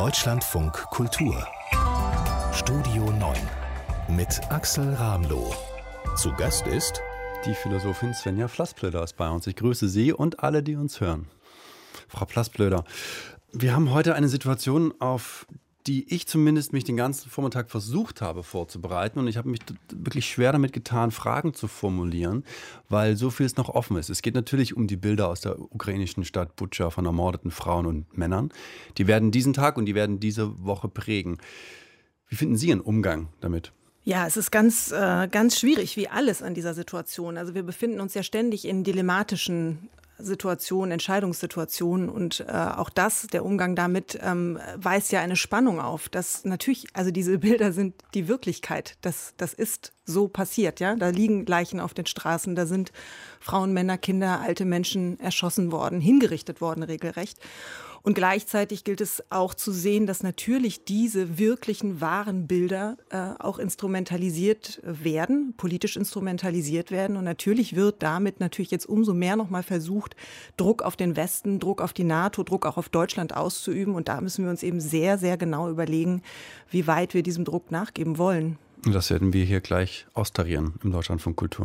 Deutschlandfunk Kultur Studio 9 mit Axel Ramloh. Zu Gast ist die Philosophin Svenja Flassblöder ist bei uns. Ich grüße Sie und alle, die uns hören. Frau Flassblöder, wir haben heute eine Situation, auf die ich zumindest mich den ganzen Vormittag versucht habe vorzubereiten. Und ich habe mich wirklich schwer damit getan, Fragen zu formulieren, weil so vieles noch offen ist. Es geht natürlich um die Bilder aus der ukrainischen Stadt Butscha von ermordeten Frauen und Männern. Die werden diesen Tag und die werden diese Woche prägen. Wie finden Sie Ihren Umgang damit? Ja, es ist ganz schwierig, wie alles an dieser Situation. Also wir befinden uns ja ständig in dilemmatischen Situationen, Entscheidungssituationen und auch der Umgang damit weist ja eine Spannung auf. Dass natürlich, also diese Bilder sind die Wirklichkeit. Das ist so passiert, ja. Da liegen Leichen auf den Straßen, da sind Frauen, Männer, Kinder, alte Menschen erschossen worden, hingerichtet worden regelrecht. Und gleichzeitig gilt es auch zu sehen, dass natürlich diese wirklichen, wahren Bilder auch instrumentalisiert werden, politisch instrumentalisiert werden. Und natürlich wird damit jetzt umso mehr nochmal versucht, Druck auf den Westen, Druck auf die NATO, Druck auch auf Deutschland auszuüben. Und da müssen wir uns eben sehr, sehr genau überlegen, wie weit wir diesem Druck nachgeben wollen. Und das werden wir hier gleich austarieren im Deutschlandfunk Kultur.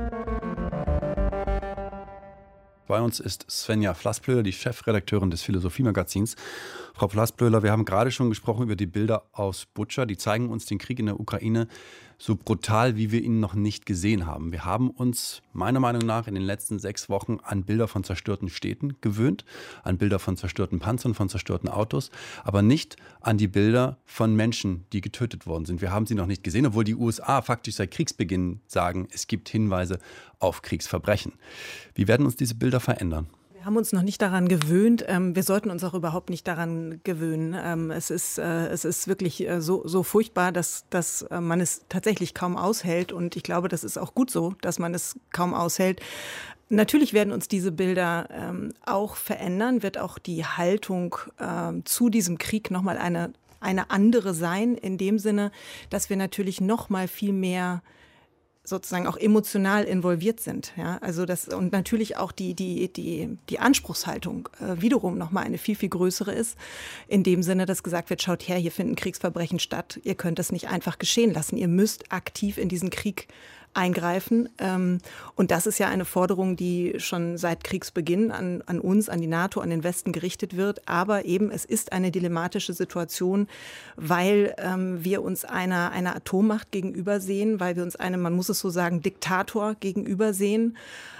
Bei uns ist Svenja Flassblöder, die Chefredakteurin des Philosophie-Magazins. Frau Flassblöder, wir haben gerade schon gesprochen über die Bilder aus Butscha. Die zeigen uns den Krieg in der Ukraine so brutal, wie wir ihn noch nicht gesehen haben. Wir haben uns meiner Meinung nach in den letzten 6 Wochen an Bilder von zerstörten Städten gewöhnt, an Bilder von zerstörten Panzern, von zerstörten Autos, aber nicht an die Bilder von Menschen, die getötet worden sind. Wir haben sie noch nicht gesehen, obwohl die USA faktisch seit Kriegsbeginn sagen, es gibt Hinweise auf Kriegsverbrechen. Wie werden uns diese Bilder verändern? Wir haben uns noch nicht daran gewöhnt. Wir sollten uns auch überhaupt nicht daran gewöhnen. Es ist wirklich so furchtbar, dass man es tatsächlich kaum aushält. Und ich glaube, das ist auch gut so, dass man es kaum aushält. Natürlich werden uns diese Bilder auch verändern, wird auch die Haltung zu diesem Krieg nochmal eine andere sein, in dem Sinne, dass wir natürlich noch mal viel mehr sozusagen auch emotional involviert sind, ja, also das und natürlich auch die Anspruchshaltung wiederum noch mal eine viel größere ist, in dem Sinne, dass gesagt wird, schaut her, hier finden Kriegsverbrechen statt, ihr könnt das nicht einfach geschehen lassen, ihr müsst aktiv in diesen Krieg eingreifen. Und das ist ja eine Forderung, die schon seit Kriegsbeginn an uns, an die NATO, an den Westen gerichtet wird. Aber eben, es ist eine dilemmatische Situation, weil wir uns einer Atommacht gegenübersehen, weil wir uns man muss es so sagen, Diktator gegenübersehen.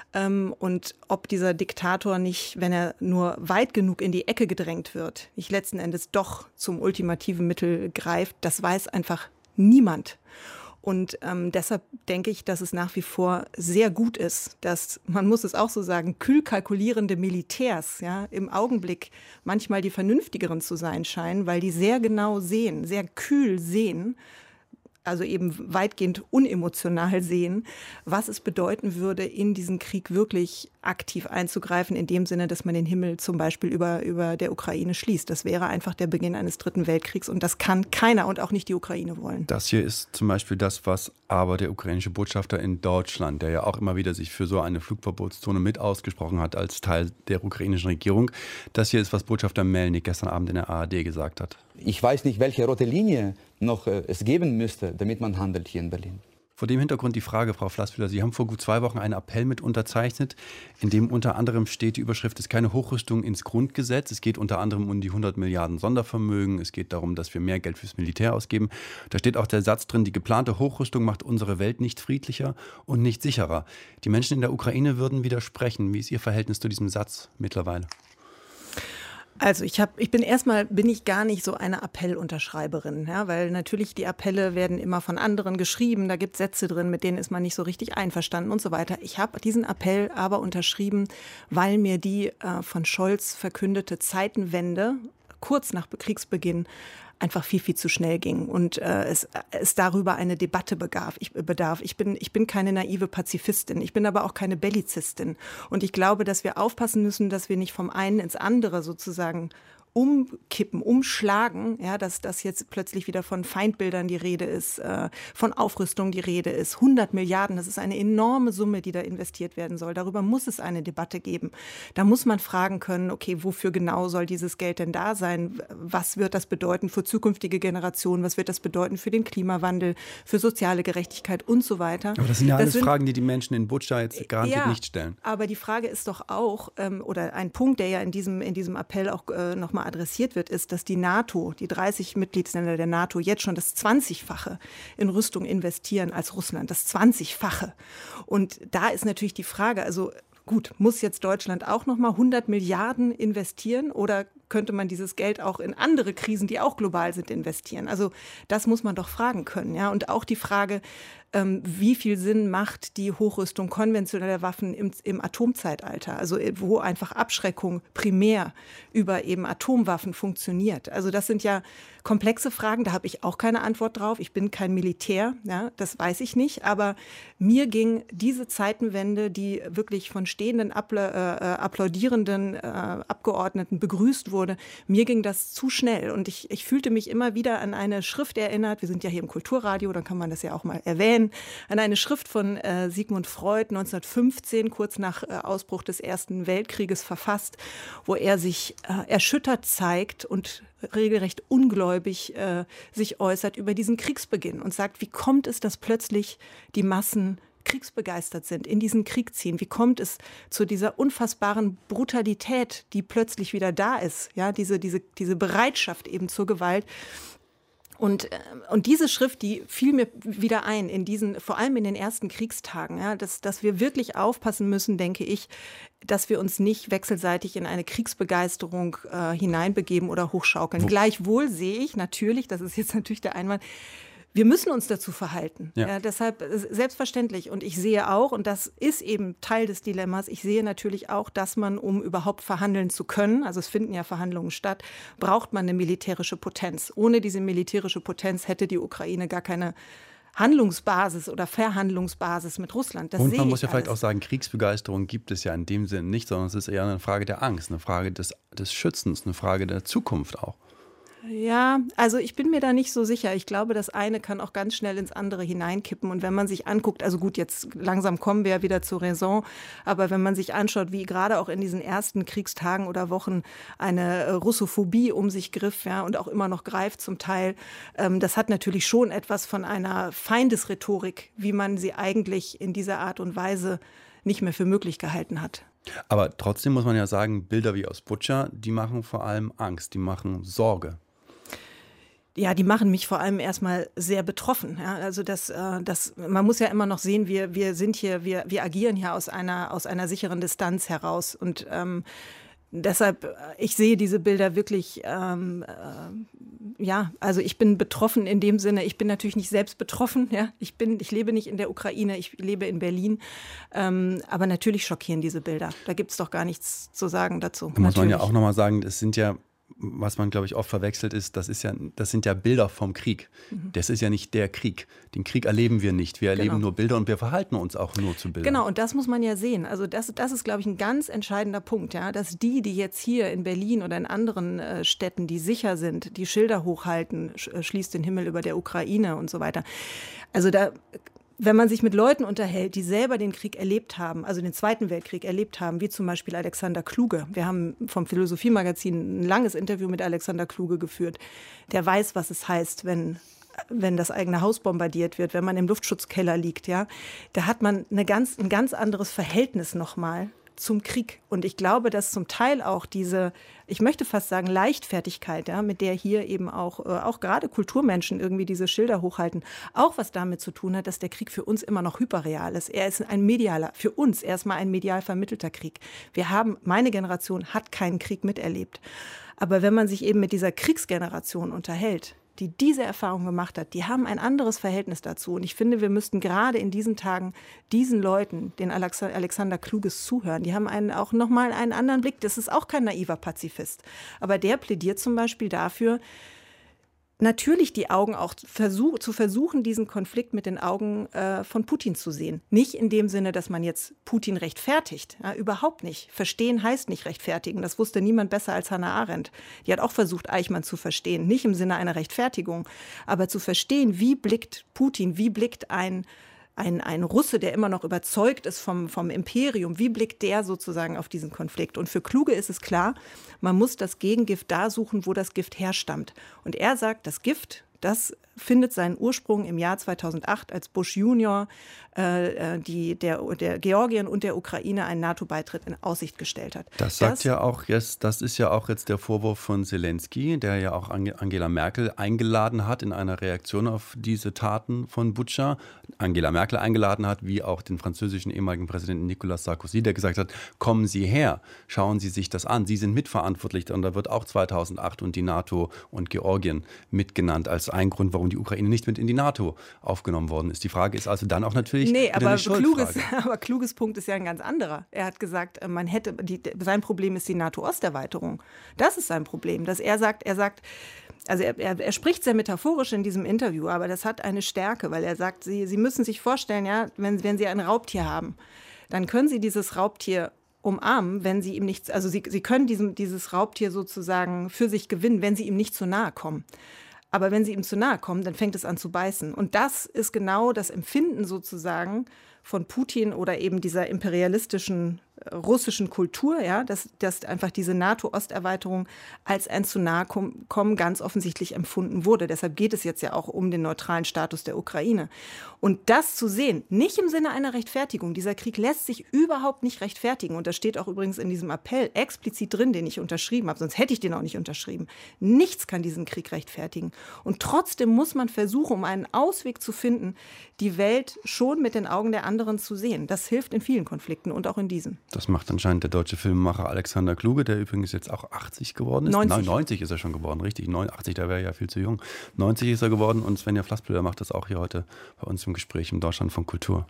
Und ob dieser Diktator nicht, wenn er nur weit genug in die Ecke gedrängt wird, nicht letzten Endes doch zum ultimativen Mittel greift, das weiß einfach niemand. Und deshalb denke ich, dass es nach wie vor sehr gut ist, dass, man muss es auch so sagen, kühl kalkulierende Militärs ja, im Augenblick manchmal die vernünftigeren zu sein scheinen, weil die sehr genau sehen, sehr kühl sehen, also eben weitgehend unemotional sehen, was es bedeuten würde, in diesen Krieg wirklich aktiv einzugreifen, in dem Sinne, dass man den Himmel zum Beispiel über der Ukraine schließt. Das wäre einfach der Beginn eines 3. Weltkriegs und das kann keiner und auch nicht die Ukraine wollen. Das hier ist zum Beispiel das, was aber der ukrainische Botschafter in Deutschland, der ja auch immer wieder sich für so eine Flugverbotszone mit ausgesprochen hat als Teil der ukrainischen Regierung, das hier ist, was Botschafter Melnik gestern Abend in der ARD gesagt hat. Ich weiß nicht, welche rote Linie noch es geben müsste, damit man handelt hier in Berlin. Vor dem Hintergrund die Frage, Frau Flassblöder, Sie haben vor gut 2 Wochen einen Appell mit unterzeichnet, in dem unter anderem steht, die Überschrift ist keine Hochrüstung ins Grundgesetz. Es geht unter anderem um die 100 Milliarden Sondervermögen. Es geht darum, dass wir mehr Geld fürs Militär ausgeben. Da steht auch der Satz drin, die geplante Hochrüstung macht unsere Welt nicht friedlicher und nicht sicherer. Die Menschen in der Ukraine würden widersprechen. Wie ist Ihr Verhältnis zu diesem Satz mittlerweile? Also bin ich gar nicht so eine Appellunterschreiberin, ja, weil natürlich die Appelle werden immer von anderen geschrieben, da gibt es Sätze drin, mit denen ist man nicht so richtig einverstanden und so weiter. Ich habe diesen Appell aber unterschrieben, weil mir die von Scholz verkündete Zeitenwende kurz nach Kriegsbeginn einfach viel zu schnell ging und es darüber eine Debatte bedarf. Ich bin keine naive Pazifistin, ich bin aber auch keine Bellizistin und ich glaube, dass wir aufpassen müssen, dass wir nicht vom einen ins andere sozusagen umkippen, umschlagen, ja, dass das jetzt plötzlich wieder von Feindbildern die Rede ist, von Aufrüstung die Rede ist. 100 Milliarden, das ist eine enorme Summe, die da investiert werden soll. Darüber muss es eine Debatte geben. Da muss man fragen können, okay, wofür genau soll dieses Geld denn da sein? Was wird das bedeuten für zukünftige Generationen? Was wird das bedeuten für den Klimawandel, für soziale Gerechtigkeit und so weiter? Aber das sind ja alles Fragen, die Menschen in Butscha jetzt garantiert nicht stellen. Aber die Frage ist doch auch, oder ein Punkt, der ja in diesem Appell auch nochmal adressiert wird, ist, dass die NATO, die 30 Mitgliedsländer der NATO jetzt schon das 20-fache in Rüstung investieren als Russland, das 20-fache. Und da ist natürlich die Frage, also gut, muss jetzt Deutschland auch nochmal 100 Milliarden investieren oder könnte man dieses Geld auch in andere Krisen, die auch global sind, investieren? Also das muss man doch fragen können. Ja? Und auch die Frage, wie viel Sinn macht die Hochrüstung konventioneller Waffen im Atomzeitalter? Also wo einfach Abschreckung primär über eben Atomwaffen funktioniert. Also das sind ja komplexe Fragen, da habe ich auch keine Antwort drauf. Ich bin kein Militär, ja, das weiß ich nicht. Aber mir ging diese Zeitenwende, die wirklich von stehenden, applaudierenden Abgeordneten begrüßt wurde, mir ging das zu schnell. Und ich fühlte mich immer wieder an eine Schrift erinnert. Wir sind ja hier im Kulturradio, dann kann man das ja auch mal erwähnen. An eine Schrift von Sigmund Freud 1915, kurz nach Ausbruch des Ersten Weltkrieges verfasst, wo er sich erschüttert zeigt und regelrecht ungläubig sich äußert über diesen Kriegsbeginn und sagt, wie kommt es, dass plötzlich die Massen kriegsbegeistert sind, in diesen Krieg ziehen? Wie kommt es zu dieser unfassbaren Brutalität, die plötzlich wieder da ist? Ja, diese Bereitschaft eben zur Gewalt. Und diese Schrift, die fiel mir wieder ein, vor allem in den ersten Kriegstagen, ja, dass wir wirklich aufpassen müssen, denke ich, dass wir uns nicht wechselseitig in eine Kriegsbegeisterung hineinbegeben oder hochschaukeln. Gleichwohl sehe ich natürlich, das ist jetzt natürlich der Einwand, wir müssen uns dazu verhalten. Ja. Ja, deshalb selbstverständlich. Und ich sehe auch, und das ist eben Teil des Dilemmas, ich sehe natürlich auch, dass man, um überhaupt verhandeln zu können, also es finden ja Verhandlungen statt, braucht man eine militärische Potenz. Ohne diese militärische Potenz hätte die Ukraine gar keine Handlungsbasis oder Verhandlungsbasis mit Russland. Das und man muss ja vielleicht auch sagen, Kriegsbegeisterung gibt es ja in dem Sinne nicht, sondern es ist eher eine Frage der Angst, eine Frage des Schützens, eine Frage der Zukunft auch. Ja, also ich bin mir da nicht so sicher. Ich glaube, das eine kann auch ganz schnell ins andere hineinkippen. Und wenn man sich anguckt, also gut, jetzt langsam kommen wir ja wieder zur Raison, aber wenn man sich anschaut, wie gerade auch in diesen ersten Kriegstagen oder Wochen eine Russophobie um sich griff, ja, und auch immer noch greift zum Teil, das hat natürlich schon etwas von einer Feindesrhetorik, wie man sie eigentlich in dieser Art und Weise nicht mehr für möglich gehalten hat. Aber trotzdem muss man ja sagen, Bilder wie aus Butscha, die machen vor allem Angst, die machen Sorge. Ja, die machen mich vor allem erstmal sehr betroffen. Ja, also man muss ja immer noch sehen, wir sind hier, wir agieren hier aus einer sicheren Distanz heraus. Und deshalb, ich sehe diese Bilder wirklich, also ich bin betroffen in dem Sinne, ich bin natürlich nicht selbst betroffen, ja, ich lebe nicht in der Ukraine, ich lebe in Berlin, aber natürlich schockieren diese Bilder, da gibt es doch gar nichts zu sagen dazu. Da muss man ja auch nochmal sagen, das sind ja, was man, glaube ich, oft verwechselt ist, das sind ja Bilder vom Krieg. Das ist ja nicht der Krieg. Den Krieg erleben wir nicht. Wir erleben nur Bilder und wir verhalten uns auch nur zu Bildern. Genau, und das muss man ja sehen. Also das ist, glaube ich, ein ganz entscheidender Punkt, ja, dass die jetzt hier in Berlin oder in anderen Städten, die sicher sind, die Schilder hochhalten, schließt den Himmel über der Ukraine und so weiter. Also wenn man sich mit Leuten unterhält, die selber den Krieg erlebt haben, also den Zweiten Weltkrieg erlebt haben, wie zum Beispiel Alexander Kluge. Wir haben vom Philosophie-Magazin ein langes Interview mit Alexander Kluge geführt. Der weiß, was es heißt, wenn das eigene Haus bombardiert wird, wenn man im Luftschutzkeller liegt. Ja, da hat man ein ganz anderes Verhältnis nochmal zum Krieg. Und ich glaube, dass zum Teil auch diese, ich möchte fast sagen, Leichtfertigkeit, ja, mit der hier eben auch gerade Kulturmenschen irgendwie diese Schilder hochhalten, auch was damit zu tun hat, dass der Krieg für uns immer noch hyperreal ist. Er ist für uns erstmal ein medial vermittelter Krieg. Meine Generation hat keinen Krieg miterlebt. Aber wenn man sich eben mit dieser Kriegsgeneration unterhält, die diese Erfahrung gemacht hat, die haben ein anderes Verhältnis dazu. Und ich finde, wir müssten gerade in diesen Tagen diesen Leuten, den Alexander Kluges, zuhören. Die haben auch nochmal einen anderen Blick. Das ist auch kein naiver Pazifist. Aber der plädiert zum Beispiel dafür, natürlich die Augen auch zu versuchen, diesen Konflikt mit den Augen von Putin zu sehen. Nicht in dem Sinne, dass man jetzt Putin rechtfertigt. Ja, überhaupt nicht. Verstehen heißt nicht rechtfertigen. Das wusste niemand besser als Hannah Arendt. Die hat auch versucht, Eichmann zu verstehen. Nicht im Sinne einer Rechtfertigung, aber zu verstehen, wie blickt Putin, wie blickt ein Russe, der immer noch überzeugt ist vom Imperium, wie blickt der sozusagen auf diesen Konflikt? Und für Kluge ist es klar, man muss das Gegengift da suchen, wo das Gift herstammt. Und er sagt, das Gift, das findet seinen Ursprung im Jahr 2008, als Bush Junior der Georgien und der Ukraine einen NATO-Beitritt in Aussicht gestellt hat. Das ist ja auch jetzt der Vorwurf von Zelensky, der ja auch Angela Merkel eingeladen hat in einer Reaktion auf diese Taten von Butscha. Angela Merkel eingeladen hat, wie auch den französischen ehemaligen Präsidenten Nicolas Sarkozy, der gesagt hat, kommen Sie her, schauen Sie sich das an. Sie sind mitverantwortlich und da wird auch 2008 und die NATO und Georgien mitgenannt als ein Grund, warum die Ukraine nicht mit in die NATO aufgenommen worden ist. Die Frage ist also dann auch natürlich aber kluges Punkt ist ja ein ganz anderer. Er hat gesagt, sein Problem ist die NATO-Osterweiterung. Das ist sein Problem, dass er sagt, also er spricht sehr metaphorisch in diesem Interview, aber das hat eine Stärke, weil er sagt, Sie müssen sich vorstellen, ja, wenn Sie ein Raubtier haben, dann können Sie dieses Raubtier umarmen, wenn Sie ihm nichts, also Sie können dieses Raubtier sozusagen für sich gewinnen, wenn Sie ihm nicht zu nahe kommen. Aber wenn Sie ihm zu nahe kommen, dann fängt es an zu beißen. Und das ist genau das Empfinden sozusagen von Putin oder eben dieser imperialistischen russischen Kultur, ja, dass einfach diese NATO-Osterweiterung als ein zu nahe kommen ganz offensichtlich empfunden wurde. Deshalb geht es jetzt ja auch um den neutralen Status der Ukraine. Und das zu sehen, nicht im Sinne einer Rechtfertigung, dieser Krieg lässt sich überhaupt nicht rechtfertigen. Und das steht auch übrigens in diesem Appell explizit drin, den ich unterschrieben habe, sonst hätte ich den auch nicht unterschrieben. Nichts kann diesen Krieg rechtfertigen. Und trotzdem muss man versuchen, um einen Ausweg zu finden, die Welt schon mit den Augen der anderen zu sehen. Das hilft in vielen Konflikten und auch in diesem. Das macht anscheinend der deutsche Filmemacher Alexander Kluge, der übrigens jetzt auch 80 geworden ist. 90 ist er schon geworden, richtig. 89, da wäre er ja viel zu jung. 90 ist er geworden und Svenja Flassblöder macht das auch hier heute bei uns im Gespräch im Deutschlandfunk Kultur.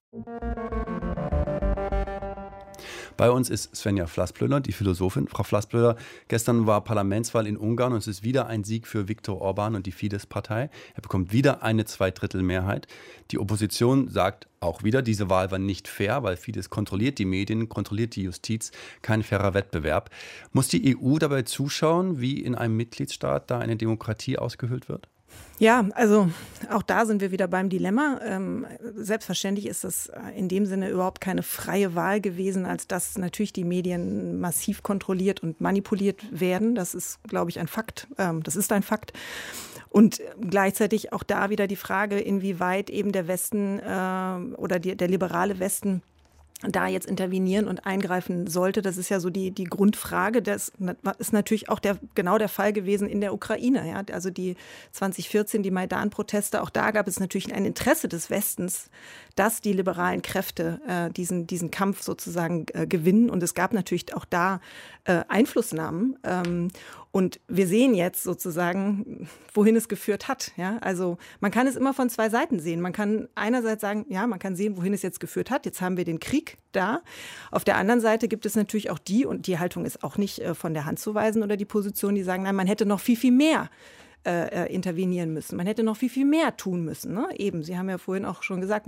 Bei uns ist Svenja Flassblöder, die Philosophin. Frau Flassblöder, gestern war Parlamentswahl in Ungarn und es ist wieder ein Sieg für Viktor Orbán und die Fidesz-Partei. Er bekommt wieder eine Zweidrittelmehrheit. Die Opposition sagt auch wieder, diese Wahl war nicht fair, weil Fidesz kontrolliert die Medien, kontrolliert die Justiz, kein fairer Wettbewerb. Muss die EU dabei zuschauen, wie in einem Mitgliedstaat da eine Demokratie ausgehöhlt wird? Ja, also auch da sind wir wieder beim Dilemma. Selbstverständlich ist das in dem Sinne überhaupt keine freie Wahl gewesen, als dass natürlich die Medien massiv kontrolliert und manipuliert werden. Das ist, glaube ich, ein Fakt. Das ist ein Fakt. Und gleichzeitig auch da wieder die Frage, inwieweit eben der Westen oder der liberale Westen da jetzt intervenieren und eingreifen sollte. Das ist ja so die Grundfrage. Das ist natürlich auch genau der Fall gewesen in der Ukraine. Ja? Also die 2014, die Maidan-Proteste, auch da gab es natürlich ein Interesse des Westens, dass die liberalen Kräfte diesen Kampf sozusagen gewinnen. Und es gab natürlich auch da Einflussnahmen. Und wir sehen jetzt sozusagen, wohin es geführt hat. Ja? Also man kann es immer von zwei Seiten sehen. Man kann einerseits sagen, ja, man kann sehen, wohin es jetzt geführt hat. Jetzt haben wir den Krieg da. Auf der anderen Seite gibt es natürlich auch und die Haltung ist auch nicht von der Hand zu weisen oder die Position, die sagen, nein, man hätte noch viel, viel mehr intervenieren müssen. Man hätte noch viel, viel mehr tun müssen. Ne? Eben, Sie haben ja vorhin auch schon gesagt,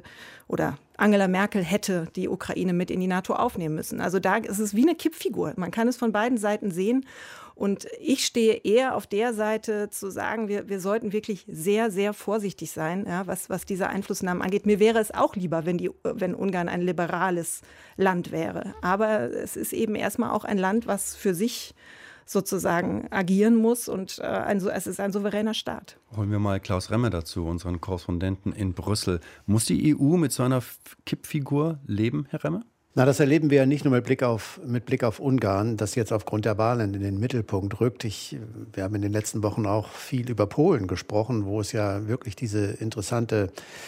Angela Merkel hätte die Ukraine mit in die NATO aufnehmen müssen. Also da ist es wie eine Kippfigur. Man kann es von beiden Seiten sehen. Und ich stehe eher auf der Seite zu sagen, wir sollten wirklich sehr, sehr vorsichtig sein, ja, was diese Einflussnahmen angeht. Mir wäre es auch lieber, wenn Ungarn ein liberales Land wäre. Aber es ist eben erstmal auch ein Land, was für sich sozusagen agieren muss und es ist ein souveräner Staat. Holen wir mal Klaus Remme dazu, unseren Korrespondenten in Brüssel. Muss die EU mit so einer Kippfigur leben, Herr Remme? Na, das erleben wir ja nicht nur mit Blick auf Ungarn, das jetzt aufgrund der Wahlen in den Mittelpunkt rückt. Wir haben in den letzten Wochen auch viel über Polen gesprochen, wo es ja wirklich diesen interessanten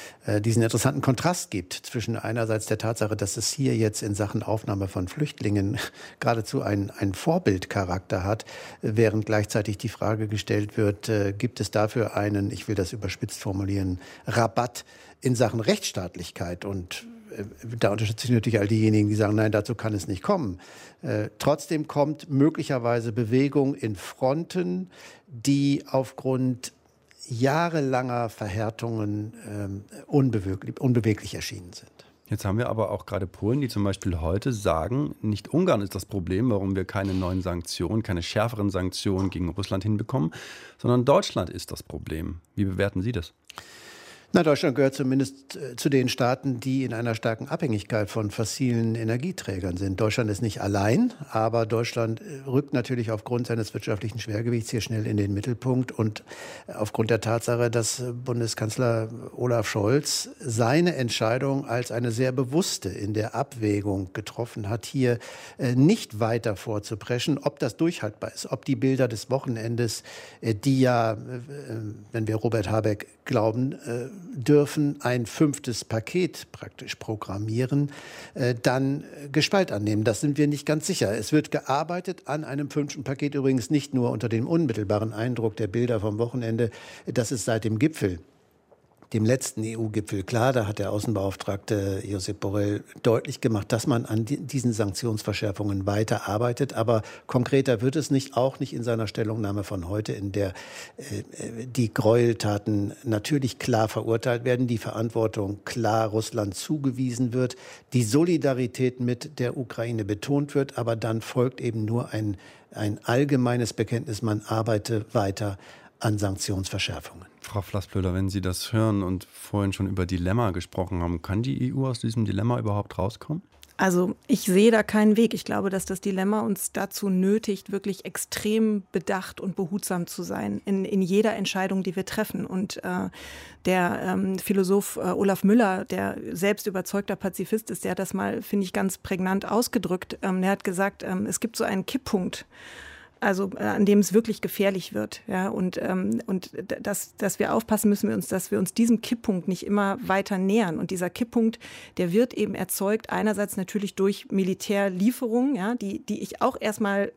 Kontrast gibt zwischen einerseits der Tatsache, dass es hier jetzt in Sachen Aufnahme von Flüchtlingen geradezu einen Vorbildcharakter hat, während gleichzeitig die Frage gestellt wird, gibt es dafür einen, ich will das überspitzt formulieren, Rabatt in Sachen Rechtsstaatlichkeit? Und da unterstütze ich natürlich all diejenigen, die sagen, nein, dazu kann es nicht kommen. Trotzdem kommt möglicherweise Bewegung in Fronten, die aufgrund jahrelanger Verhärtungen unbeweglich erschienen sind. Jetzt haben wir aber auch gerade Polen, die zum Beispiel heute sagen, nicht Ungarn ist das Problem, warum wir keine neuen Sanktionen, keine schärferen Sanktionen gegen Russland hinbekommen, sondern Deutschland ist das Problem. Wie bewerten Sie das? Na, Deutschland gehört zumindest zu den Staaten, die in einer starken Abhängigkeit von fossilen Energieträgern sind. Deutschland ist nicht allein, aber Deutschland rückt natürlich aufgrund seines wirtschaftlichen Schwergewichts hier schnell in den Mittelpunkt und aufgrund der Tatsache, dass Bundeskanzler Olaf Scholz seine Entscheidung als eine sehr bewusste in der Abwägung getroffen hat, hier nicht weiter vorzupreschen, ob das durchhaltbar ist, ob die Bilder des Wochenendes, die ja, wenn wir Robert Habeck glauben, dürfen ein 5. Paket praktisch programmieren, dann Gestalt annehmen. Das sind wir nicht ganz sicher. Es wird gearbeitet an einem 5. Paket, übrigens nicht nur unter dem unmittelbaren Eindruck der Bilder vom Wochenende, dass es seit dem Gipfel, dem letzten EU-Gipfel, klar, da hat der Außenbeauftragte Josep Borrell deutlich gemacht, dass man an diesen Sanktionsverschärfungen weiterarbeitet. Aber konkreter wird es nicht, auch nicht in seiner Stellungnahme von heute, in der die Gräueltaten natürlich klar verurteilt werden, die Verantwortung klar Russland zugewiesen wird, die Solidarität mit der Ukraine betont wird, aber dann folgt eben nur ein allgemeines Bekenntnis, man arbeite weiter an Sanktionsverschärfungen. Frau Flassblöder, wenn Sie das hören und vorhin schon über Dilemma gesprochen haben, kann die EU aus diesem Dilemma überhaupt rauskommen? Also ich sehe da keinen Weg. Ich glaube, dass das Dilemma uns dazu nötigt, wirklich extrem bedacht und behutsam zu sein in jeder Entscheidung, die wir treffen. Und der Philosoph Olaf Müller, der selbst überzeugter Pazifist ist, der hat das mal, finde ich, ganz prägnant ausgedrückt. Der hat gesagt, es gibt so einen Kipppunkt, also an dem es wirklich gefährlich wird, ja, und dass wir aufpassen müssen, dass wir uns diesem Kipppunkt nicht immer weiter nähern. Und dieser Kipppunkt, der wird eben erzeugt einerseits natürlich durch Militärlieferungen, ja, die ich auch erstmal,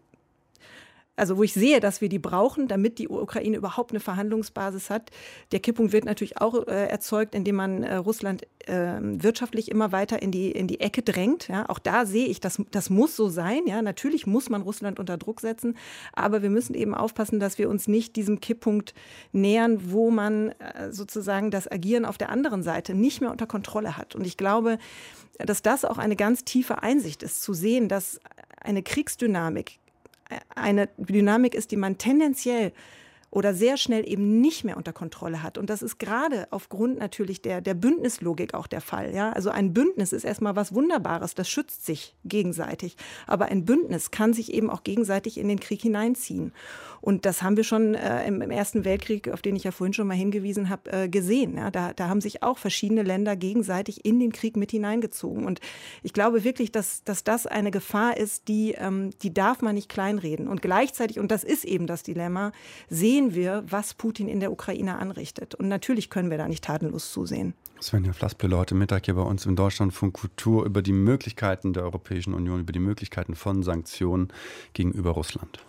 also wo ich sehe, dass wir die brauchen, damit die Ukraine überhaupt eine Verhandlungsbasis hat. Der Kipppunkt wird natürlich auch erzeugt, indem man Russland wirtschaftlich immer weiter in die Ecke drängt. Ja. Auch da sehe ich, das muss so sein. Ja. Natürlich muss man Russland unter Druck setzen, aber wir müssen eben aufpassen, dass wir uns nicht diesem Kipppunkt nähern, wo man sozusagen das Agieren auf der anderen Seite nicht mehr unter Kontrolle hat. Und ich glaube, dass das auch eine ganz tiefe Einsicht ist, zu sehen, dass eine Kriegsdynamik eine Dynamik ist, die man tendenziell oder sehr schnell eben nicht mehr unter Kontrolle hat. Und das ist gerade aufgrund natürlich der Bündnislogik auch der Fall. Ja? Also ein Bündnis ist erstmal was Wunderbares, das schützt sich gegenseitig. Aber ein Bündnis kann sich eben auch gegenseitig in den Krieg hineinziehen. Und das haben wir schon im Ersten Weltkrieg, auf den ich ja vorhin schon mal hingewiesen habe, gesehen. Ja? Da haben sich auch verschiedene Länder gegenseitig in den Krieg mit hineingezogen. Und ich glaube wirklich, dass das eine Gefahr ist, die darf man nicht kleinreden. Und gleichzeitig, und das ist eben das Dilemma, sehen wir, was Putin in der Ukraine anrichtet. Und natürlich können wir da nicht tatenlos zusehen. Svenja Flassblöder heute Mittag hier bei uns im Deutschlandfunk Kultur über die Möglichkeiten der Europäischen Union, über die Möglichkeiten von Sanktionen gegenüber Russland.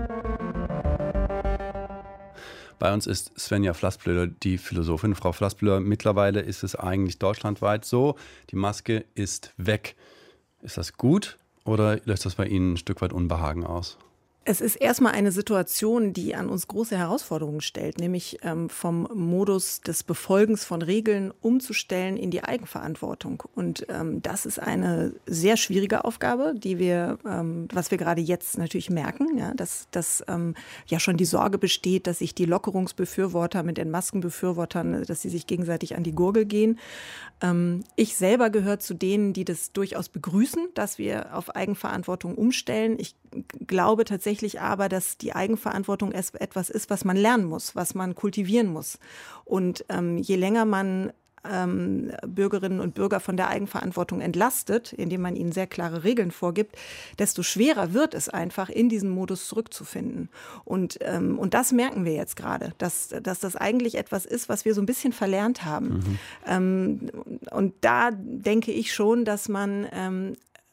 Bei uns ist Svenja Flassblöder, die Philosophin. Frau Flassblöder, mittlerweile ist es eigentlich deutschlandweit so, die Maske ist weg. Ist das gut oder löst das bei Ihnen ein Stück weit Unbehagen aus? Es ist erstmal eine Situation, die an uns große Herausforderungen stellt, nämlich vom Modus des Befolgens von Regeln umzustellen in die Eigenverantwortung. Und das ist eine sehr schwierige Aufgabe, was wir gerade jetzt natürlich merken, ja, dass ja schon die Sorge besteht, dass sich die Lockerungsbefürworter mit den Maskenbefürwortern, dass sie sich gegenseitig an die Gurgel gehen. Ich selber gehöre zu denen, die das durchaus begrüßen, dass wir auf Eigenverantwortung umstellen. Ich glaube tatsächlich aber, dass die Eigenverantwortung etwas ist, was man lernen muss, was man kultivieren muss. Und je länger man Bürgerinnen und Bürger von der Eigenverantwortung entlastet, indem man ihnen sehr klare Regeln vorgibt, desto schwerer wird es einfach, in diesen Modus zurückzufinden. Und das merken wir jetzt gerade, dass das eigentlich etwas ist, was wir so ein bisschen verlernt haben. Und da denke ich schon, dass man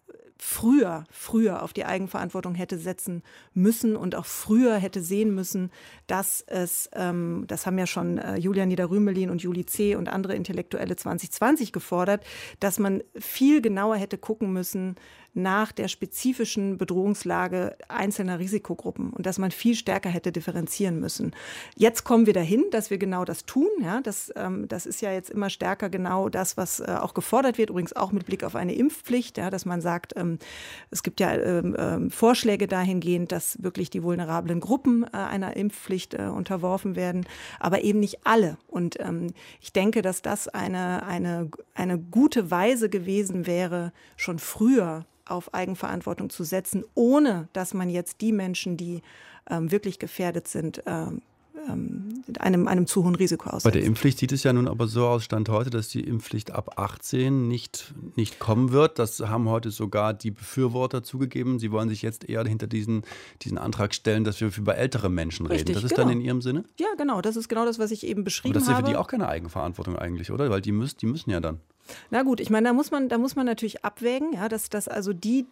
früher auf die Eigenverantwortung hätte setzen müssen und auch früher hätte sehen müssen, dass es, das haben ja schon Julia Nieder-Rümelin und Julie C. und andere Intellektuelle 2020 gefordert, dass man viel genauer hätte gucken müssen nach der spezifischen Bedrohungslage einzelner Risikogruppen und dass man viel stärker hätte differenzieren müssen. Jetzt kommen wir dahin, dass wir genau das tun. Ja, das ist ja jetzt immer stärker genau das, was auch gefordert wird, übrigens auch mit Blick auf eine Impfpflicht, ja, dass man sagt, es gibt ja Vorschläge dahingehend, dass wirklich die vulnerablen Gruppen einer Impfpflicht unterworfen werden, aber eben nicht alle. Und ich denke, dass das eine gute Weise gewesen wäre, schon früher auf Eigenverantwortung zu setzen, ohne dass man jetzt die Menschen, die wirklich gefährdet sind, einem zu hohen Risiko aussetzt. Bei der Impfpflicht sieht es ja nun aber so aus, Stand heute, dass die Impfpflicht ab 18 nicht kommen wird. Das haben heute sogar die Befürworter zugegeben. Sie wollen sich jetzt eher hinter diesen Antrag stellen, dass wir über ältere Menschen reden. Richtig, das ist genau. dann in Ihrem Sinne? Ja, genau. Das ist genau das, was ich eben beschrieben habe. Aber das ist ja für die auch keine Eigenverantwortung eigentlich, oder? Weil die müssen ja dann. Na gut, ich meine, da muss man natürlich abwägen, ja, dass also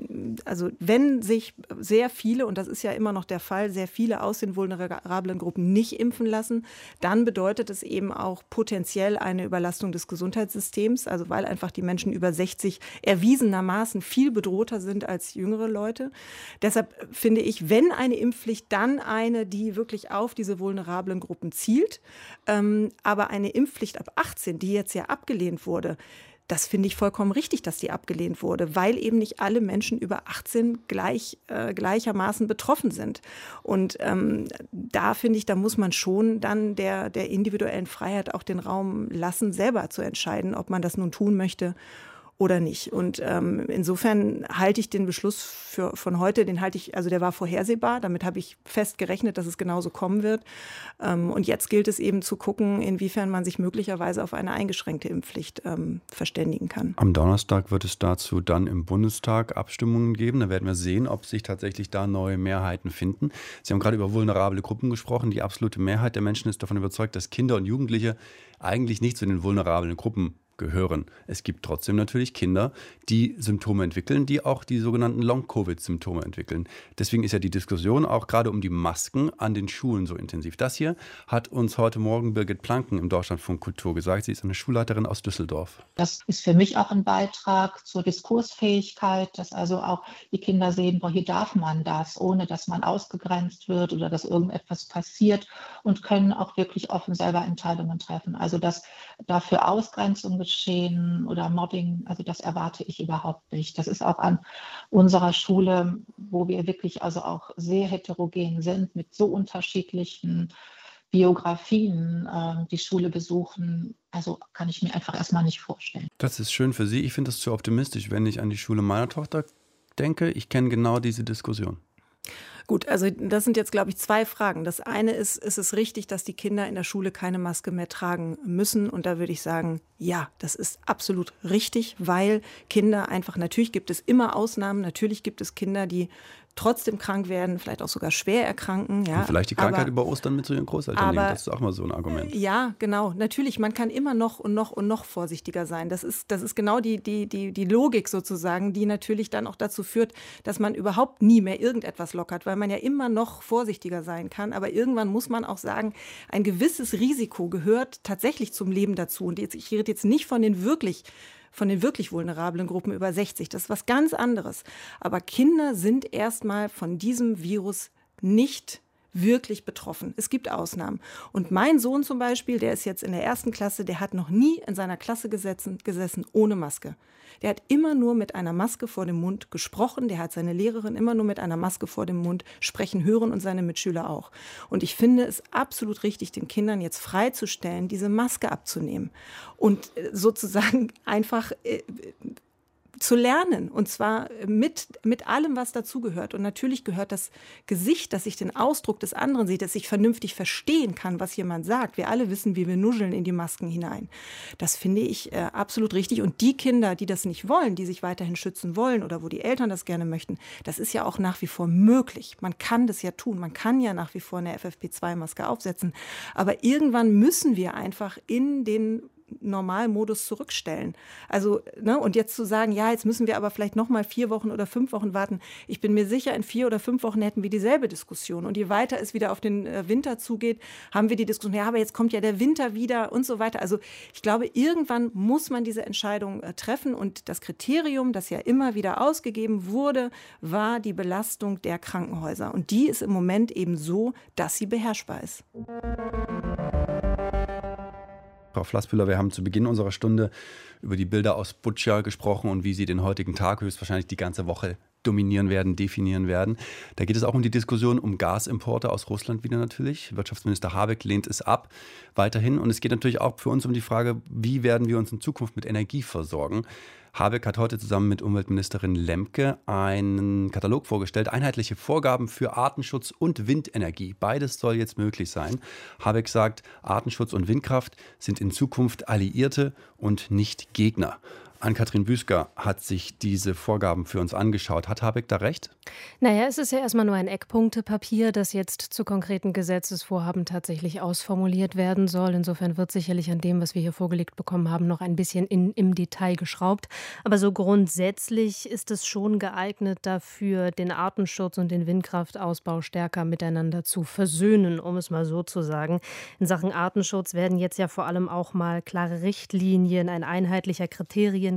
wenn sich sehr viele, und das ist ja immer noch der Fall, sehr viele aus den vulnerablen Gruppen nicht impfen lassen, dann bedeutet es eben auch potenziell eine Überlastung des Gesundheitssystems, also weil einfach die Menschen über 60 erwiesenermaßen viel bedrohter sind als jüngere Leute. Deshalb finde ich, wenn eine Impfpflicht, dann eine, die wirklich auf diese vulnerablen Gruppen zielt, aber eine Impfpflicht ab 18, die jetzt ja abgelehnt wurde, das finde ich vollkommen richtig, dass die abgelehnt wurde, weil eben nicht alle Menschen über 18 gleichermaßen betroffen sind. Und da finde ich, da muss man schon dann der individuellen Freiheit auch den Raum lassen, selber zu entscheiden, ob man das nun tun möchte oder nicht. Und insofern halte ich den Beschluss von heute, der war vorhersehbar, damit habe ich fest gerechnet, dass es genauso kommen wird. Und jetzt gilt es eben zu gucken, inwiefern man sich möglicherweise auf eine eingeschränkte Impfpflicht verständigen kann. Am Donnerstag wird es dazu dann im Bundestag Abstimmungen geben. Da werden wir sehen, ob sich tatsächlich da neue Mehrheiten finden. Sie haben gerade über vulnerable Gruppen gesprochen. Die absolute Mehrheit der Menschen ist davon überzeugt, dass Kinder und Jugendliche eigentlich nicht zu den vulnerablen Gruppen gehören. Es gibt trotzdem natürlich Kinder, die Symptome entwickeln, die auch die sogenannten Long-Covid-Symptome entwickeln. Deswegen ist ja die Diskussion auch gerade um die Masken an den Schulen so intensiv. Das hier hat uns heute Morgen Birgit Planken im Deutschlandfunk Kultur gesagt. Sie ist eine Schulleiterin aus Düsseldorf. Das ist für mich auch ein Beitrag zur Diskursfähigkeit, dass also auch die Kinder sehen, hier darf man das, ohne dass man ausgegrenzt wird oder dass irgendetwas passiert und können auch wirklich offen selber Entscheidungen treffen. Also dass dafür Ausgrenzung geschehen oder Mobbing, also das erwarte ich überhaupt nicht. Das ist auch an unserer Schule, wo wir wirklich also auch sehr heterogen sind, mit so unterschiedlichen Biografien die Schule besuchen. Also kann ich mir einfach erstmal nicht vorstellen. Das ist schön für Sie. Ich finde das zu optimistisch, wenn ich an die Schule meiner Tochter denke. Ich kenne genau diese Diskussion. Gut, also das sind jetzt, glaube ich, zwei Fragen. Das eine ist es richtig, dass die Kinder in der Schule keine Maske mehr tragen müssen? Und da würde ich sagen, ja, das ist absolut richtig, weil Kinder einfach, natürlich gibt es immer Ausnahmen, natürlich gibt es Kinder, die trotzdem krank werden, vielleicht auch sogar schwer erkranken. Ja, und vielleicht die Krankheit über Ostern mit zu ihren Großeltern nehmen, das ist auch mal so ein Argument. Ja, genau. Natürlich, man kann immer noch und noch vorsichtiger sein. Das ist genau die Logik sozusagen, die natürlich dann auch dazu führt, dass man überhaupt nie mehr irgendetwas lockert, weil man ja immer noch vorsichtiger sein kann. Aber irgendwann muss man auch sagen, ein gewisses Risiko gehört tatsächlich zum Leben dazu. Und ich rede jetzt nicht von den wirklich vulnerablen Gruppen über 60. Das ist was ganz anderes. Aber Kinder sind erstmal von diesem Virus nicht wirklich betroffen. Es gibt Ausnahmen. Und mein Sohn zum Beispiel, der ist jetzt in der 1. Klasse, der hat noch nie in seiner Klasse gesessen ohne Maske. Der hat immer nur mit einer Maske vor dem Mund gesprochen. Der hat seine Lehrerin immer nur mit einer Maske vor dem Mund sprechen hören und seine Mitschüler auch. Und ich finde es absolut richtig, den Kindern jetzt freizustellen, diese Maske abzunehmen und sozusagen einfach zu lernen, und zwar mit allem, was dazugehört. Und natürlich gehört das Gesicht, dass ich den Ausdruck des anderen sehe, dass ich vernünftig verstehen kann, was jemand sagt. Wir alle wissen, wie wir nuscheln in die Masken hinein. Das finde ich absolut richtig. Und die Kinder, die das nicht wollen, die sich weiterhin schützen wollen oder wo die Eltern das gerne möchten, das ist ja auch nach wie vor möglich. Man kann das ja tun. Man kann ja nach wie vor eine FFP2-Maske aufsetzen. Aber irgendwann müssen wir einfach in den Normalmodus zurückstellen. Also, ne, und jetzt zu sagen, ja, jetzt müssen wir aber vielleicht noch mal 4 Wochen oder 5 Wochen warten. Ich bin mir sicher, in 4 oder 5 Wochen hätten wir dieselbe Diskussion. Und je weiter es wieder auf den Winter zugeht, haben wir die Diskussion, ja, aber jetzt kommt ja der Winter wieder und so weiter. Also ich glaube, irgendwann muss man diese Entscheidung treffen. Und das Kriterium, das ja immer wieder ausgegeben wurde, war die Belastung der Krankenhäuser. Und die ist im Moment eben so, dass sie beherrschbar ist. Frau Flassbühler, wir haben zu Beginn unserer Stunde über die Bilder aus Butscha gesprochen und wie sie den heutigen Tag höchstwahrscheinlich die ganze Woche dominieren werden, definieren werden. Da geht es auch um die Diskussion um Gasimporte aus Russland wieder natürlich. Wirtschaftsminister Habeck lehnt es ab weiterhin. Und es geht natürlich auch für uns um die Frage, wie werden wir uns in Zukunft mit Energie versorgen. Habeck hat heute zusammen mit Umweltministerin Lemke einen Katalog vorgestellt, einheitliche Vorgaben für Artenschutz und Windenergie. Beides soll jetzt möglich sein. Habeck sagt, Artenschutz und Windkraft sind in Zukunft Alliierte und nicht Gegner. Ann-Kathrin Büsker hat sich diese Vorgaben für uns angeschaut. Hat Habeck da recht? Naja, es ist ja erstmal nur ein Eckpunktepapier, das jetzt zu konkreten Gesetzesvorhaben tatsächlich ausformuliert werden soll. Insofern wird sicherlich an dem, was wir hier vorgelegt bekommen haben, noch ein bisschen im Detail geschraubt. Aber so grundsätzlich ist es schon geeignet dafür, den Artenschutz und den Windkraftausbau stärker miteinander zu versöhnen, um es mal so zu sagen. In Sachen Artenschutz werden jetzt ja vor allem auch mal klare Richtlinien, ein einheitlicher Kriterienkatalog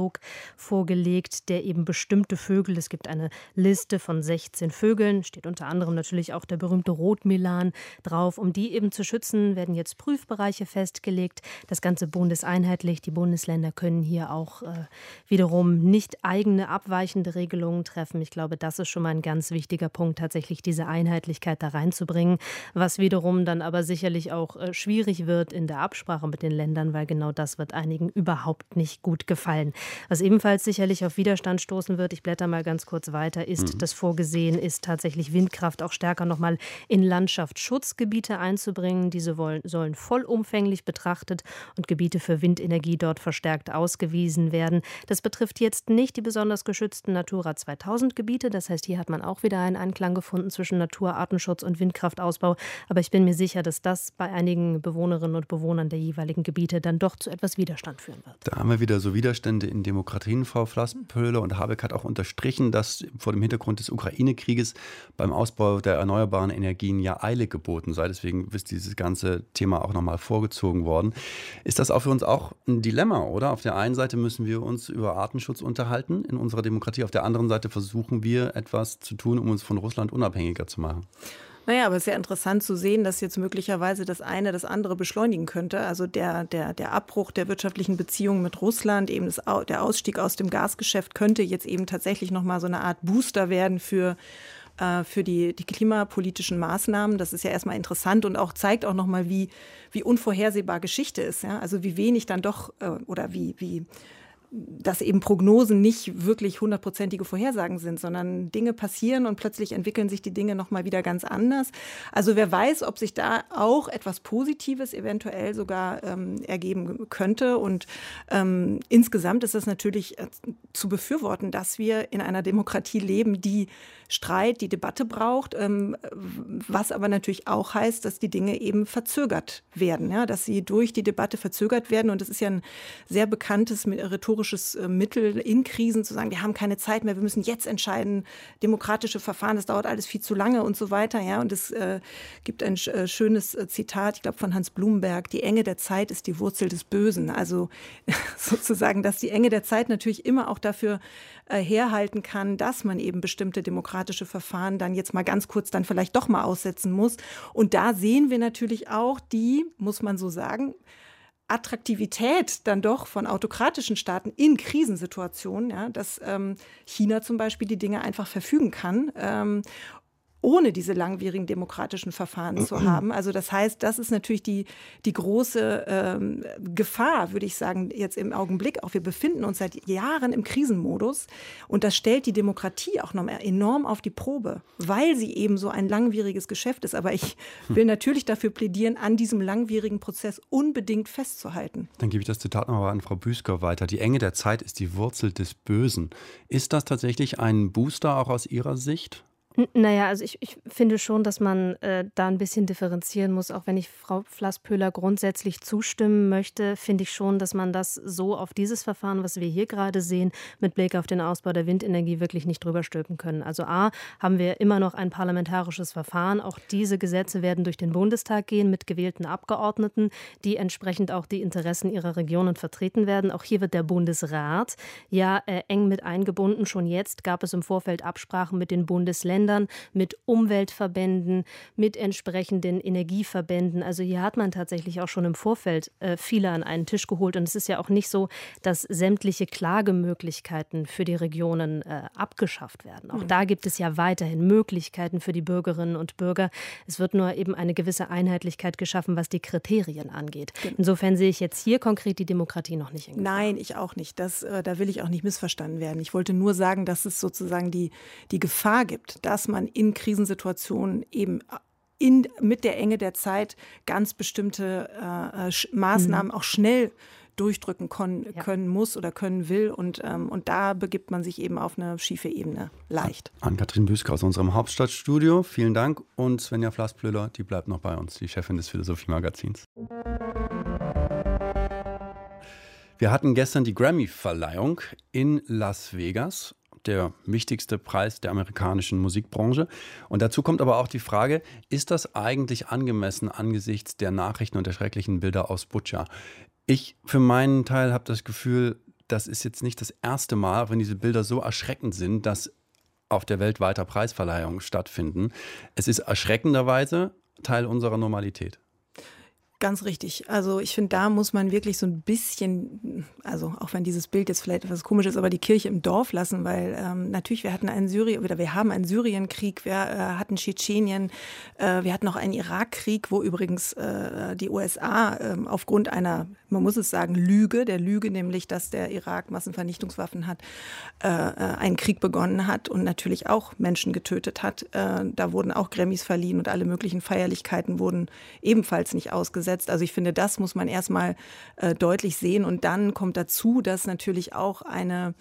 vorgelegt, der eben bestimmte Vögel, es gibt eine Liste von 16 Vögeln, steht unter anderem natürlich auch der berühmte Rotmilan drauf. Um die eben zu schützen, werden jetzt Prüfbereiche festgelegt. Das Ganze bundeseinheitlich. Die Bundesländer können hier auch wiederum nicht eigene abweichende Regelungen treffen. Ich glaube, das ist schon mal ein ganz wichtiger Punkt, tatsächlich diese Einheitlichkeit da reinzubringen, was wiederum dann aber sicherlich auch schwierig wird in der Absprache mit den Ländern, weil genau das wird einigen überhaupt nicht gut gefallen. Was ebenfalls sicherlich auf Widerstand stoßen wird, ich blätter mal ganz kurz weiter, ist, dass vorgesehen ist, tatsächlich Windkraft auch stärker nochmal in Landschaftsschutzgebiete einzubringen. Diese sollen vollumfänglich betrachtet und Gebiete für Windenergie dort verstärkt ausgewiesen werden. Das betrifft jetzt nicht die besonders geschützten Natura 2000 Gebiete. Das heißt, hier hat man auch wieder einen Einklang gefunden zwischen Natur, Artenschutz und Windkraftausbau. Aber ich bin mir sicher, dass das bei einigen Bewohnerinnen und Bewohnern der jeweiligen Gebiete dann doch zu etwas Widerstand führen wird. Da haben wir wieder so Widerstände in Demokratien, Frau Flassbühler. Und Habeck hat auch unterstrichen, dass vor dem Hintergrund des Ukraine-Krieges beim Ausbau der erneuerbaren Energien ja Eile geboten sei. Deswegen ist dieses ganze Thema auch nochmal vorgezogen worden. Ist das auch für uns auch ein Dilemma, oder? Auf der einen Seite müssen wir uns über Artenschutz unterhalten in unserer Demokratie. Auf der anderen Seite versuchen wir etwas zu tun, um uns von Russland unabhängiger zu machen. Naja, aber es ist ja interessant zu sehen, dass jetzt möglicherweise das eine das andere beschleunigen könnte. Also der Abbruch der wirtschaftlichen Beziehungen mit Russland, eben der Ausstieg aus dem Gasgeschäft könnte jetzt eben tatsächlich nochmal so eine Art Booster werden für die klimapolitischen Maßnahmen. Das ist ja erstmal interessant und zeigt auch nochmal, wie unvorhersehbar Geschichte ist. Ja? Also wie wenig dann doch oder wie dass eben Prognosen nicht wirklich 100%ige Vorhersagen sind, sondern Dinge passieren und plötzlich entwickeln sich die Dinge nochmal wieder ganz anders. Also wer weiß, ob sich da auch etwas Positives eventuell sogar ergeben könnte. Und insgesamt ist es natürlich zu befürworten, dass wir in einer Demokratie leben, die Streit, die Debatte braucht, was aber natürlich auch heißt, dass die Dinge eben verzögert werden, ja, dass sie durch die Debatte verzögert werden. Und das ist ja ein sehr bekanntes rhetorisches Mittel in Krisen, zu sagen, wir haben keine Zeit mehr, wir müssen jetzt entscheiden, demokratische Verfahren, das dauert alles viel zu lange und so weiter. Ja. Und es gibt ein schönes Zitat, ich glaube von Hans Blumenberg, die Enge der Zeit ist die Wurzel des Bösen. Also sozusagen, dass die Enge der Zeit natürlich immer auch dafür herhalten kann, dass man eben bestimmte demokratische Verfahren dann jetzt mal ganz kurz dann vielleicht doch mal aussetzen muss. Und da sehen wir natürlich auch die, muss man so sagen, Attraktivität dann doch von autokratischen Staaten in Krisensituationen, ja, dass China zum Beispiel die Dinge einfach verfügen kann, ohne diese langwierigen demokratischen Verfahren zu haben. Also das heißt, das ist natürlich die große Gefahr, würde ich sagen, jetzt im Augenblick auch. Wir befinden uns seit Jahren im Krisenmodus und das stellt die Demokratie auch noch enorm auf die Probe, weil sie eben so ein langwieriges Geschäft ist. Aber ich will natürlich dafür plädieren, an diesem langwierigen Prozess unbedingt festzuhalten. Dann gebe ich das Zitat nochmal an Frau Büsker weiter. Die Enge der Zeit ist die Wurzel des Bösen. Ist das tatsächlich ein Booster auch aus Ihrer Sicht? Naja, also ich finde schon, dass man da ein bisschen differenzieren muss. Auch wenn ich Frau Flasspöhler grundsätzlich zustimmen möchte, finde ich schon, dass man das so auf dieses Verfahren, was wir hier gerade sehen, mit Blick auf den Ausbau der Windenergie wirklich nicht drüber stülpen können. Also A, haben wir immer noch ein parlamentarisches Verfahren. Auch diese Gesetze werden durch den Bundestag gehen mit gewählten Abgeordneten, die entsprechend auch die Interessen ihrer Regionen vertreten werden. Auch hier wird der Bundesrat eng mit eingebunden. Schon jetzt gab es im Vorfeld Absprachen mit den Bundesländern, mit Umweltverbänden, mit entsprechenden Energieverbänden. Also hier hat man tatsächlich auch schon im Vorfeld viele an einen Tisch geholt. Und es ist ja auch nicht so, dass sämtliche Klagemöglichkeiten für die Regionen abgeschafft werden. Auch da gibt es ja weiterhin Möglichkeiten für die Bürgerinnen und Bürger. Es wird nur eben eine gewisse Einheitlichkeit geschaffen, was die Kriterien angeht. Insofern sehe ich jetzt hier konkret die Demokratie noch nicht in Gefahr. Nein, ich auch nicht. Da will ich auch nicht missverstanden werden. Ich wollte nur sagen, dass es sozusagen die Gefahr gibt, dass man in Krisensituationen eben mit der Enge der Zeit ganz bestimmte Maßnahmen auch schnell durchdrücken können muss oder können will. Und da begibt man sich eben auf eine schiefe Ebene leicht. Ann-Kathrin Büsker aus unserem Hauptstadtstudio, vielen Dank. Und Svenja Flasspöhler, die bleibt noch bei uns, die Chefin des Philosophie-Magazins. Wir hatten gestern die Grammy-Verleihung in Las Vegas, der wichtigste Preis der amerikanischen Musikbranche. Und dazu kommt aber auch die Frage, ist das eigentlich angemessen angesichts der Nachrichten und der schrecklichen Bilder aus Butscha? Ich für meinen Teil habe das Gefühl, das ist jetzt nicht das erste Mal, wenn diese Bilder so erschreckend sind, dass auf der Welt weiter Preisverleihungen stattfinden. Es ist erschreckenderweise Teil unserer Normalität. Ganz richtig. Also ich finde, da muss man wirklich so ein bisschen, also auch wenn dieses Bild jetzt vielleicht etwas komisch ist, aber die Kirche im Dorf lassen, weil natürlich wir haben einen Syrienkrieg, wir hatten Tschetschenien, wir hatten auch einen Irakkrieg, wo übrigens die USA aufgrund einer, man muss es sagen, der Lüge, nämlich, dass der Irak Massenvernichtungswaffen hat, einen Krieg begonnen hat und natürlich auch Menschen getötet hat. Da wurden auch Grammys verliehen und alle möglichen Feierlichkeiten wurden ebenfalls nicht ausgesetzt. Also ich finde, das muss man erstmal deutlich sehen. Und dann kommt dazu, dass natürlich auch eine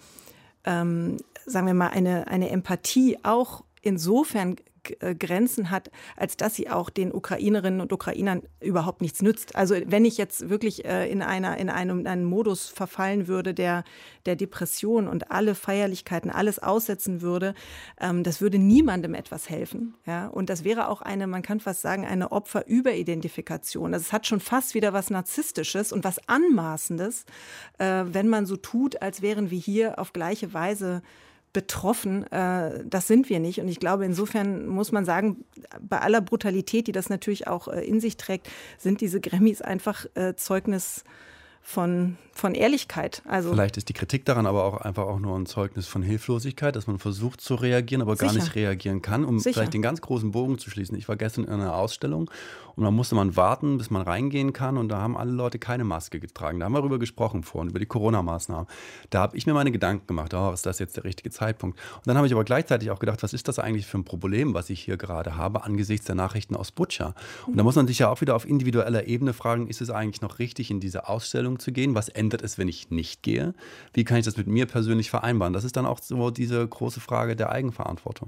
Empathie auch insofern Grenzen hat, als dass sie auch den Ukrainerinnen und Ukrainern überhaupt nichts nützt. Also wenn ich jetzt wirklich in einen Modus verfallen würde, der Depression und alle Feierlichkeiten, alles aussetzen würde, das würde niemandem etwas helfen. Ja? Und das wäre auch man kann fast sagen, eine Opferüberidentifikation. Also es hat schon fast wieder was Narzisstisches und was Anmaßendes, wenn man so tut, als wären wir hier auf gleiche Weise betroffen. Das sind wir nicht. Und ich glaube, insofern muss man sagen, bei aller Brutalität, die das natürlich auch in sich trägt, sind diese Grammys einfach Zeugnis von Ehrlichkeit. Also vielleicht ist die Kritik daran aber auch einfach auch nur ein Zeugnis von Hilflosigkeit, dass man versucht zu reagieren, aber gar nicht reagieren kann, um vielleicht den ganz großen Bogen zu schließen. Ich war gestern in einer Ausstellung und da musste man warten, bis man reingehen kann und da haben alle Leute keine Maske getragen. Da haben wir darüber gesprochen vorhin, über die Corona-Maßnahmen. Da habe ich mir meine Gedanken gemacht, ist das jetzt der richtige Zeitpunkt? Und dann habe ich aber gleichzeitig auch gedacht, was ist das eigentlich für ein Problem, was ich hier gerade habe, angesichts der Nachrichten aus Butscha? Und da muss man sich ja auch wieder auf individueller Ebene fragen, ist es eigentlich noch richtig, in diese Ausstellung zu gehen? Was ändert es, wenn ich nicht gehe? Wie kann ich das mit mir persönlich vereinbaren? Das ist dann auch so diese große Frage der Eigenverantwortung.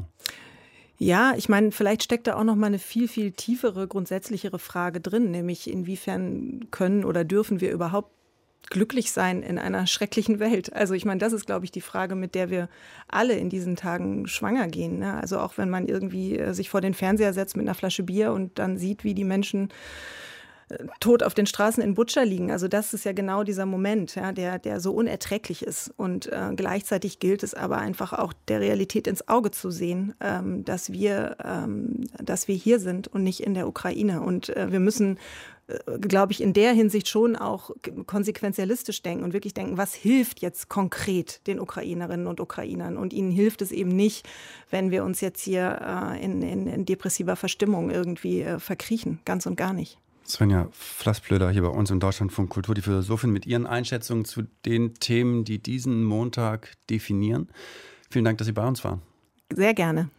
Ja, ich meine, vielleicht steckt da auch noch mal eine viel, viel tiefere, grundsätzlichere Frage drin, nämlich inwiefern können oder dürfen wir überhaupt glücklich sein in einer schrecklichen Welt? Also ich meine, das ist, glaube ich, die Frage, mit der wir alle in diesen Tagen schwanger gehen. Ne? Also auch wenn man irgendwie sich vor den Fernseher setzt mit einer Flasche Bier und dann sieht, wie die Menschen tot auf den Straßen in Butscha liegen. Also das ist ja genau dieser Moment, ja, der so unerträglich ist. Und gleichzeitig gilt es aber einfach auch der Realität ins Auge zu sehen, dass wir hier sind und nicht in der Ukraine. Und wir müssen, glaube ich, in der Hinsicht schon auch konsequenzialistisch denken und wirklich denken, was hilft jetzt konkret den Ukrainerinnen und Ukrainern? Und ihnen hilft es eben nicht, wenn wir uns jetzt hier in depressiver Verstimmung irgendwie verkriechen. Ganz und gar nicht. Svenja Flasspöhler hier bei uns im Deutschlandfunk Kultur, die Philosophin, mit ihren Einschätzungen zu den Themen, die diesen Montag definieren. Vielen Dank, dass Sie bei uns waren. Sehr gerne.